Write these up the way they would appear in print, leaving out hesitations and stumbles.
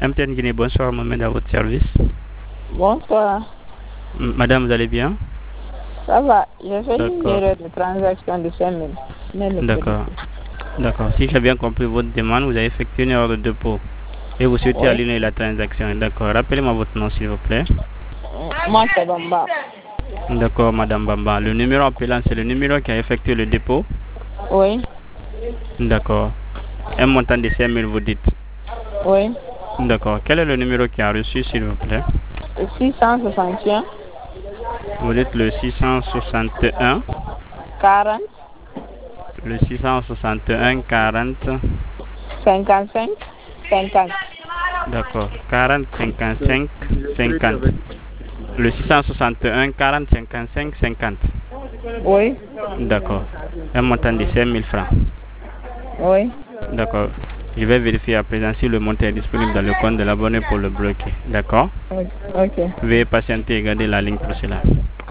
MTN Guinée, bonsoir, Mohamed à votre service. Bonsoir. Madame, vous allez bien? Ça va, j'ai fait une D'accord. erreur de transaction de 5 000. D'accord. D'accord. Si j'ai bien compris votre demande, vous avez effectué une erreur de dépôt et vous souhaitez Oui. annuler la transaction. D'accord. Rappelez-moi votre nom, s'il vous plaît. Moi, c'est Bamba. D'accord, Madame Bamba. Le numéro appelant, c'est le numéro qui a effectué le dépôt. Oui. D'accord. Un montant de 5 000, vous dites. Oui. D'accord. Quel est le numéro qui a reçu, s'il vous plaît? 661 Vous dites le 661. 40 Le 661 40. 55 50. D'accord. 40 55 50. Le 661 40 55 50. Oui. D'accord. Un montant de 5 000 francs. Oui. D'accord. Je vais vérifier à présent si le montant est disponible dans le compte de l'abonné pour le bloquer. D'accord. Ok. Veuillez patienter et garder la ligne pour cela.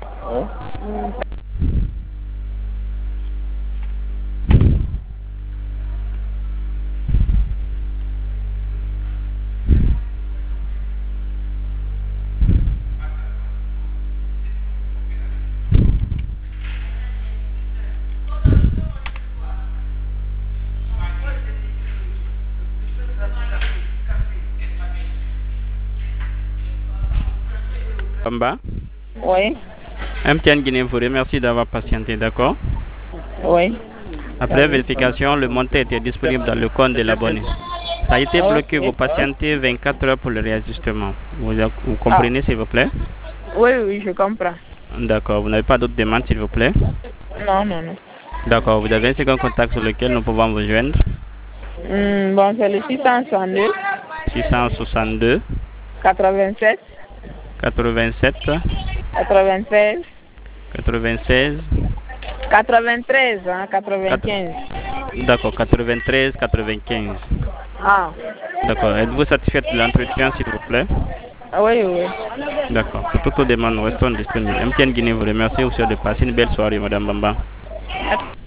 Bamba, Oui. MTN Guinée vous remercie d'avoir patienté. D'accord. Oui. Après vérification, le montant était disponible dans le compte de l'abonné. Ça a été bloqué, vous Ok. patientez 24 heures pour le réajustement. Vous Ah. comprenez, s'il vous plaît? Oui, oui, je comprends. D'accord. Vous n'avez pas d'autres demandes, s'il vous plaît? Non, non, non. D'accord. Vous avez un second contact sur lequel nous pouvons vous joindre? Bon, c'est le 662 662 87 87 96 96 93, hein, 4 95. D'accord, 93 95. Ah. D'accord. Êtes-vous satisfait de l'entretien, s'il vous plaît? Oui, oui. D'accord. Pour toutes les demandes, nous restons disponibles. MTN Guinée vous remercie. Vous souhaite de passer une belle soirée, Madame Bamba.